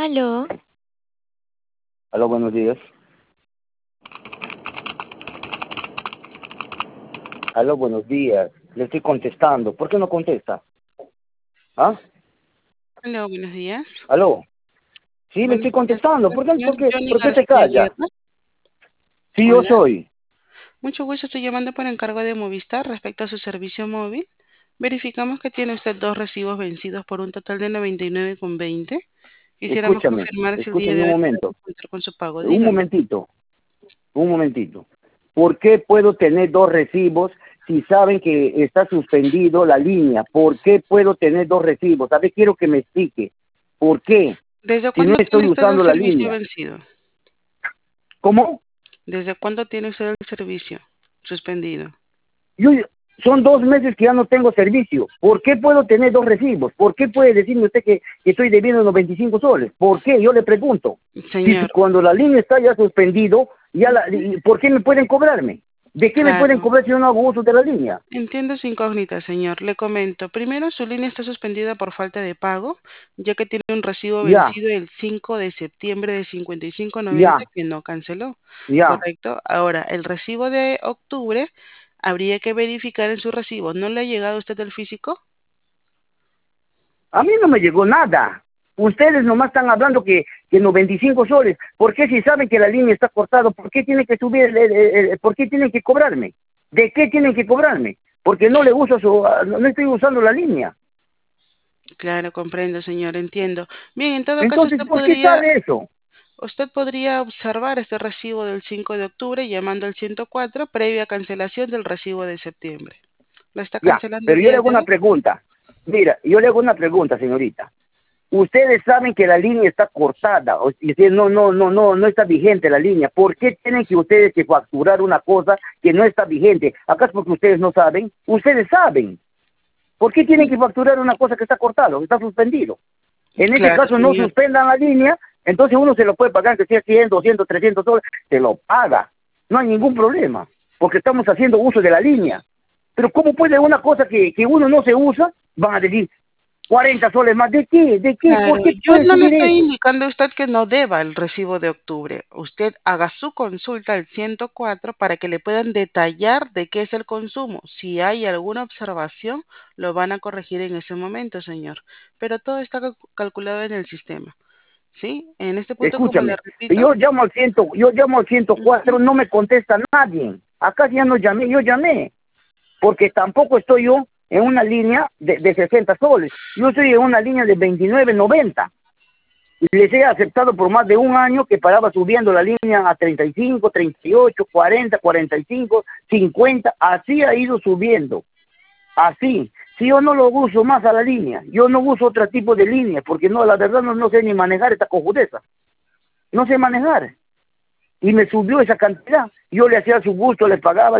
Aló, Aló, buenos días. Aló, buenos días. Le estoy contestando. ¿Por qué no contesta? ¿Ah? Hola, buenos días. Aló. Sí, le Buenos estoy días, contestando. el señor Johnny ¿Por qué se García calla? Guerra. Sí, yo Hola, soy. mucho gusto, estoy llamando por encargo de Movistar respecto a su servicio móvil. Verificamos que tiene usted dos recibos vencidos por un total de 99,20. Quisiéramos confirmar si el día Escúchame de un hoy momento. podemos contar con su pago. Un Dígame. momentito, un momentito. ¿Por qué puedo tener dos recibos si saben que está suspendido la línea? ¿Por qué puedo tener dos recibos? A ver, quiero que me explique. ¿Por qué? ¿Desde Si no cuándo estoy tiene usted el usando la servicio línea. vencido? ¿Cómo? ¿Desde cuándo tiene usted el servicio suspendido? Yo, son 2 meses que ya no tengo servicio. ¿Por qué puedo tener dos recibos? ¿Por qué puede decirme usted que estoy debiendo los 25 soles? ¿Por qué? Yo le pregunto. Si Señor, cuando la línea está ya suspendido, ¿por qué me pueden cobrarme? ¿De qué me pueden claro. cobrar si yo no hago uso de la línea? Entiendo su incógnita, señor. Le comento. Primero, su línea está suspendida por falta de pago, ya que tiene un recibo Ya, vencido el 5 de septiembre de 55,90 ya, que no canceló. ya. ¿Correcto? Ahora, el recibo de octubre habría que verificar en su recibo. ¿No le ha llegado a usted el físico? A mí no me llegó nada. Ustedes nomás están hablando que los 25 soles. ¿Por qué si saben que la línea está cortada? ¿Por qué tienen que subir, por qué tienen que cobrarme? ¿De qué tienen que cobrarme? Porque no le uso no estoy usando la línea. Claro, comprendo, señor, entiendo. Bien, en todo caso, Entonces, ¿por qué sale eso? usted podría observar este recibo del 5 de octubre llamando al 104 previa cancelación del recibo de septiembre. ¿Lo está Ya, cancelando el pero yo le día hago de una hoy? pregunta. Mira, yo le hago una pregunta, señorita. Ustedes saben que la línea está cortada, no está vigente la línea. ¿Por qué tienen que ustedes que facturar una cosa que no está vigente? ¿Acaso porque ustedes no saben? Ustedes saben. ¿Por qué tienen que facturar una cosa que está cortada, que está suspendido? En ese Claro, caso no señor. suspendan la línea, entonces uno se lo puede pagar, que sea 100, 200, 300 soles, se lo paga. No hay ningún problema, porque estamos haciendo uso de la línea. Pero ¿cómo puede una cosa que uno no se usa, van a decir 40 soles más? ¿De qué? ¿De qué? Claro, ¿Por qué yo puede no le subir estoy eso? indicando a usted que no deba el recibo de octubre. Usted haga su consulta al 104 para que le puedan detallar de qué es el consumo. Si hay alguna observación, lo van a corregir en ese momento, señor. Pero todo está calculado en el sistema. ¿Sí? En este punto, como le Escúchame, repito, yo llamo al 104, ujú, no me contesta nadie. Acá ya no llamé, yo llamé. Porque tampoco estoy yo en una línea de 60 soles. Yo estoy en una línea de 29,90. Y les he aceptado por más de un año que paraba subiendo la línea a 35, 38, 40, 45, 50. Así ha ido subiendo. Así. Si yo no lo uso más a la línea, yo no uso otro tipo de línea, porque no, la verdad no sé ni manejar esta cojudeza. No sé manejar. Y me subió esa cantidad. Yo le hacía su gusto, le pagaba,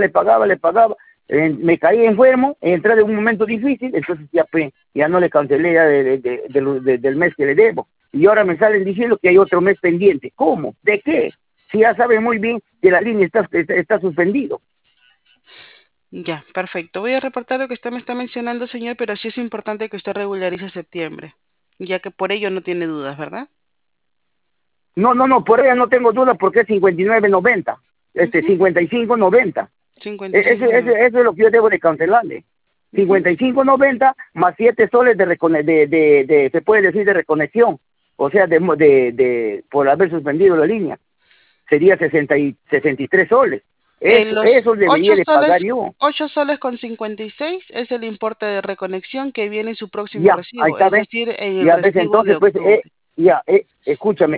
me caí enfermo, entré en un momento difícil, entonces ya, pues, ya no le cancelé ya del mes que le debo. Y ahora me salen diciendo que hay otro mes pendiente. ¿Cómo? ¿De qué? Si ya saben muy bien que la línea está suspendido. ya, perfecto. Voy a reportar lo que usted me está mencionando, señor, pero sí es importante que usted regularice septiembre, ya que por ello no tiene dudas, ¿verdad? No, por ella no tengo duda porque es 59,90. Ujú, 55,90. 55, ¿no? Eso es lo que yo debo de cancelarle. Ujú. 55,90 más 7 soles se puede decir, de reconexión. O sea, por haber suspendido la línea. Sería 63 soles. Los Eso debería de pagar yo. 8 soles con 56 es el importe de reconexión que viene en su próximo Ya, ahí recibo, está, es ¿ves? decir, en el Ya ves, recibo de entonces, pues, octubre. escúchame,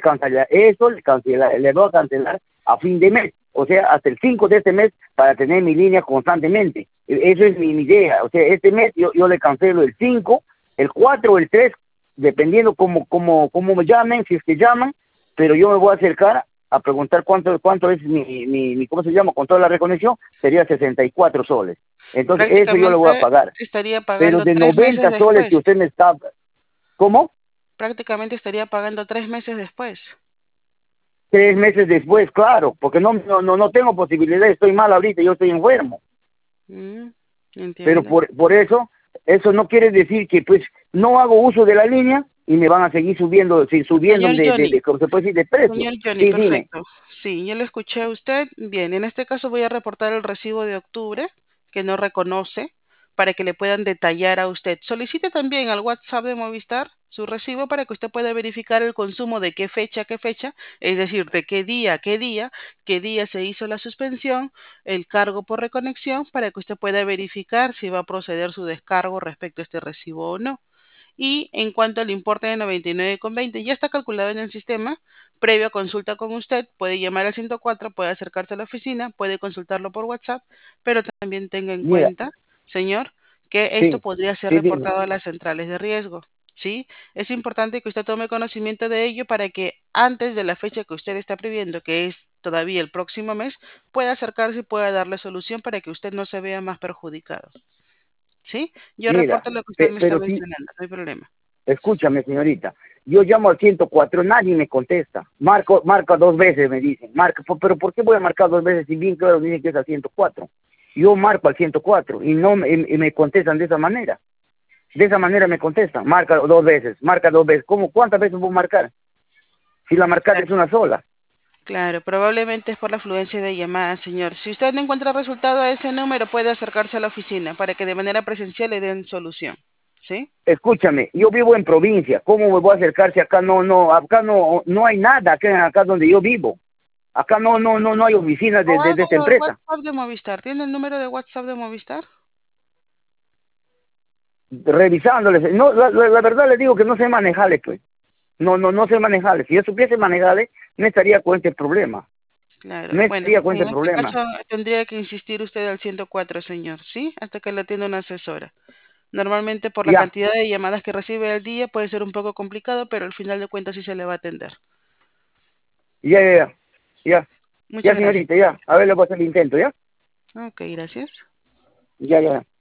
le voy a cancelar a fin de mes, o sea, hasta el 5 de este mes para tener mi línea constantemente. Eso es mi idea, o sea, este mes yo le cancelo el 5, el 4 o el 3, dependiendo cómo me llamen, si es que llaman, pero yo me voy a acercar a preguntar cuánto es ¿cómo se llama? Con toda la reconexión, sería 64 soles. Entonces, eso yo lo voy a Prácticamente pagar. estaría Pero pagando de 3 meses 90 soles después. que usted me está... ¿Cómo? Prácticamente estaría pagando 3 meses después. 3 meses después, claro, porque no tengo posibilidad, estoy mal ahorita, yo estoy enfermo. Mm, Pero entiendo. por eso, Eso no quiere decir que pues no hago uso de la línea y me van a seguir subiendo Señor Johnny, ¿cómo se puede decir? De precio. señor Johnny, Sí, dime. perfecto. Sí, yo le escuché a usted. Bien, en este caso voy a reportar el recibo de octubre que no reconoce para que le puedan detallar a usted. Solicite también al WhatsApp de Movistar su recibo para que usted pueda verificar el consumo de qué fecha, es decir, de qué día se hizo la suspensión, el cargo por reconexión, para que usted pueda verificar si va a proceder su descargo respecto a este recibo o no. Y en cuanto al importe de 99,20, ya está calculado en el sistema. Previo a consulta con usted, puede llamar al 104, puede acercarse a la oficina, puede consultarlo por WhatsApp, pero también tenga en Mira, cuenta, señor, que esto sí, podría ser sí, dime. reportado a las centrales de riesgo. ¿Sí? Es importante que usted tome conocimiento de ello para que antes de la fecha que usted está previendo, que es todavía el próximo mes, pueda acercarse y pueda darle solución para que usted no se vea más perjudicado. ¿Sí? Yo Mira, reporto lo que usted me está pero sí, mencionando, no hay problema. escúchame, señorita. Yo llamo al 104, nadie me contesta. Marca dos veces, me dicen. Pero ¿por qué voy a marcar dos veces si bien claro dicen que es al 104? Yo marco al 104 y no y me contestan de esa manera. De esa manera me contestan. Marca dos veces, marca dos veces. ¿Cómo? ¿Cuántas veces puedo marcar? Si la marcar Claro, es una sola. claro, probablemente es por la afluencia de llamadas, señor. Si usted no encuentra resultado a ese número, puede acercarse a la oficina para que de manera presencial le den solución. ¿Sí? Escúchame, yo vivo en provincia. ¿Cómo me voy a acercar si acá acá no hay nada acá donde yo vivo? Acá no hay oficinas O de esta hágalo al empresa. WhatsApp de Movistar. ¿Tiene el número de WhatsApp de Movistar? Revisándoles. No, la verdad les digo que no sé manejarle, pues. No sé manejarle. Si yo supiese manejarle, no estaría con este problema. Claro. No Bueno, estaría con este en este problema. caso tendría que insistir usted al 104, señor, ¿sí? Hasta que le atienda una asesora. Normalmente por la Ya, cantidad de llamadas que recibe al día puede ser un poco complicado, pero al final de cuentas sí se le va a atender. ya, ya, ya. Ya, Muchas ya, gracias. señorita, ya. A ver, le voy a hacer el intento, ¿ya? Ok, gracias. Ya, ya.